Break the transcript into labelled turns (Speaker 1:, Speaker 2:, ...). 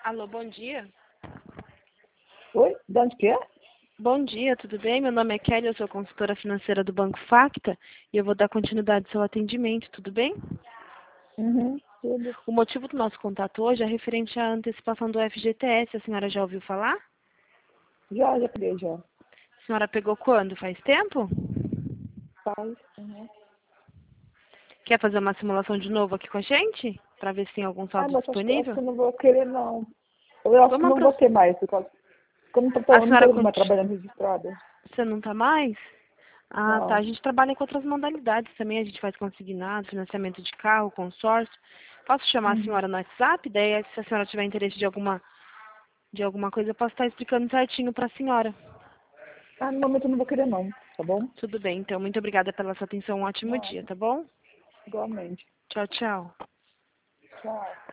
Speaker 1: Alô, bom dia.
Speaker 2: Oi? De onde que é?
Speaker 1: Bom dia, tudo bem? Meu nome é Kelly, eu sou consultora financeira do Banco Facta e eu vou dar continuidade ao seu atendimento, tudo bem?
Speaker 2: Tudo.
Speaker 1: O motivo do nosso contato hoje é referente à antecipação do FGTS. A senhora já ouviu falar?
Speaker 2: Já peguei, já.
Speaker 1: A senhora pegou quando? Faz tempo?
Speaker 2: Faz.
Speaker 1: Quer fazer uma simulação de novo aqui com a gente? Para ver se tem algum saldo
Speaker 2: Mas acho
Speaker 1: disponível?
Speaker 2: que eu não vou querer, não. Eu acho que
Speaker 1: Vamos
Speaker 2: não vou ter mais, porque eu
Speaker 1: A
Speaker 2: não
Speaker 1: senhora
Speaker 2: tô mais trabalhando registrada.
Speaker 1: Você não está mais? Ah, tá. A
Speaker 2: Não.
Speaker 1: gente trabalha com outras modalidades também. A gente faz consignado, financiamento de carro, consórcio. Posso chamar a senhora no WhatsApp? Daí, se a senhora tiver interesse de alguma coisa, eu posso estar explicando certinho para a senhora.
Speaker 2: No momento eu não vou querer, não. Tá bom?
Speaker 1: Tudo bem, então. Muito obrigada pela sua atenção. Um ótimo dia,
Speaker 2: Nada.
Speaker 1: tá bom?
Speaker 2: Igualmente.
Speaker 1: Tchau, tchau.
Speaker 2: Tchau.